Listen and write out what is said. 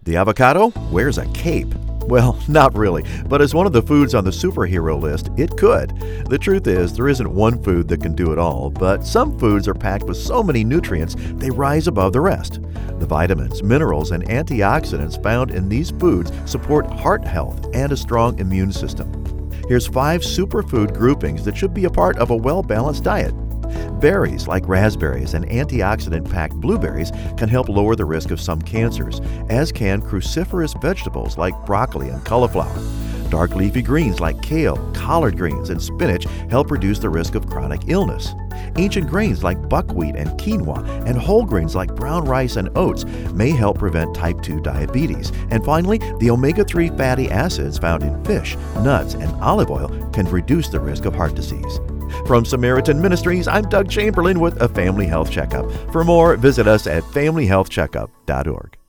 The avocado wears a cape. Well, not really, but as one of the foods on the superhero list, it could. The truth is, there isn't one food that can do it all, but some foods are packed with so many nutrients they rise above the rest. The vitamins, minerals, and antioxidants found in these foods support heart health and a strong immune system. Here's 5 superfood groupings that should be a part of a well-balanced diet. Berries like raspberries and antioxidant-packed blueberries can help lower the risk of some cancers, as can cruciferous vegetables like broccoli and cauliflower. Dark leafy greens like kale, collard greens, and spinach help reduce the risk of chronic illness. Ancient grains like buckwheat and quinoa, and whole grains like brown rice and oats may help prevent type 2 diabetes. And finally, the omega-3 fatty acids found in fish, nuts, and olive oil can reduce the risk of heart disease. From Samaritan Ministries, I'm Doug Chamberlain with a Family Health Checkup. For more, visit us at familyhealthcheckup.org.